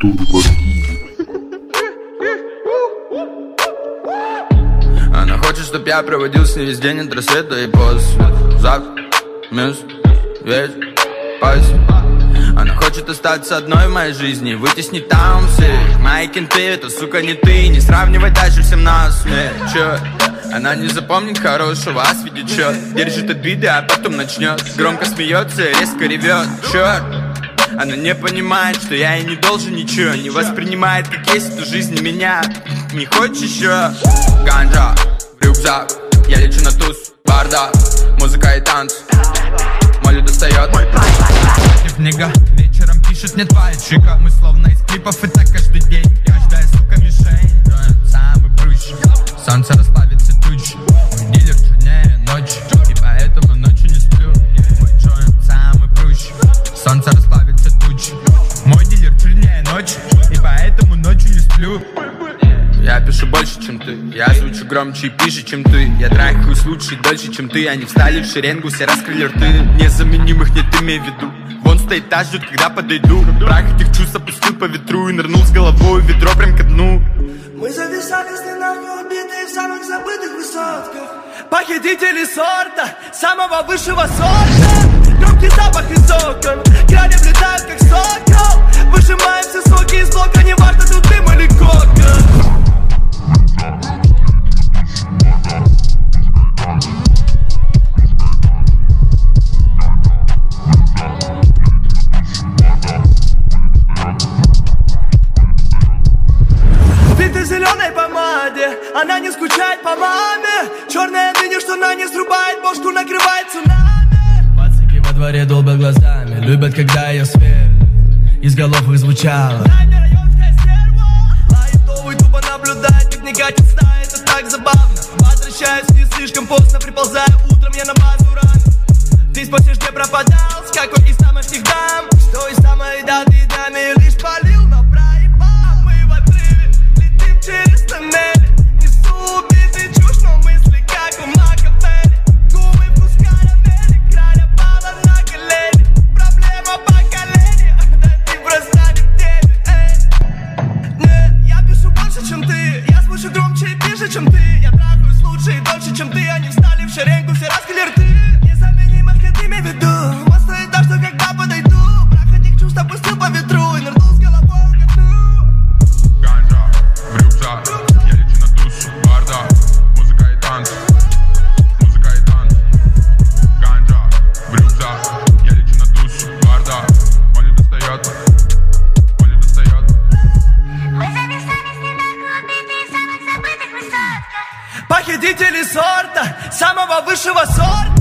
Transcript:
Она хочет, чтоб я проводил с ней весь день от рассвета и после. Завтра, месяц, вечер, поздно. Она хочет остаться одной в моей жизни, вытеснить там всех. Мои кенты, это, сука, не ты. Не сравнивай дальше всем нас, чё? Она не запомнит хорошего, а сведет счет. Держит обиды, а потом начнет. Громко смеется, резко ревет, черт. Она не понимает, что я ей не должен ничего. Не воспринимает, как есть эту жизнь меня. Не хочешь еще? Ганджа, рюкзак. Я лечу на туз, бардак. Музыка и танцы. Молли достает. В книга вечером пишет мне твоя чика. Мы словно из клипов, и так каждый день. Каждая, сука, мишень. Самый прыщ. Солнце расплавится тучи. Мой дилер чернее ночи, и поэтому ночью не сплю. Мой джойнт самый прыщ. Солнце расплавится тучи. Мой дилер чернее ночи, и поэтому ночью не сплю. Я пишу больше, чем ты. Я звучу громче и пише, чем ты. Я трахаюсь лучше и дольше, чем ты. Они встали в шеренгу, все раскрыли рты. Незаменимых нет, имей в виду. Вон стоит та, ждет, когда подойду. Прах этих чувств опустил по ветру и нырнул с головой в ведро прям ко дну. Мы зависали с ненахуй, убитые в самых забытых высотках. Похитители сорта, самого высшего сорта. Громкий запах из окон, крали влетают как сокол. Выжимаем все соки из блока, не важно, тут дым или кока. В зеленой помаде, она не скучает по маме. Черная дыня, что на ней срубает бошку, накрывает цунами. Пацаки во дворе долбят глазами, любят, когда я сверлю. Из голов их звучало. Районская стерва. Лайтовый тупо наблюдает, как негатив стая, это так забавно. Возвращаюсь не слишком поздно, приползаю утром, я на базу рано. Ты спросишь, где пропадал, с какой из тамошних дам? Что из самой даты даме лишь полил на проебал. Мы в отрыве, летим через тоннели. Несу убитый чушь, но мысли как у Макавелли. Губы вкус карамели, краля пала на колени. Проблема поколения, да ты просто не в теме. Не, я пишу больше, чем ты. Я звучу громче и пише, чем ты. Я трахаюсь лучше и дольше, чем ты. Они встали в шеренгу, все раскрыли рты. Незаменимых нет, имей в виду. Вот стоит так, что когда подойду. Прах этих чувств опустил по ветру и нырнул с головой ко дну. Ганджа, в рюкзак. Я лечу на туз, бардак. Музыка и танцы. Музыка и танцы. Ганджа, в рюкзак. Я лечу на туз, бардак. Молли достает. Молли достает. Мы зависали с ненахуй, убитые в самых забытых высотках. Похитители сорта, самого высшего сорта.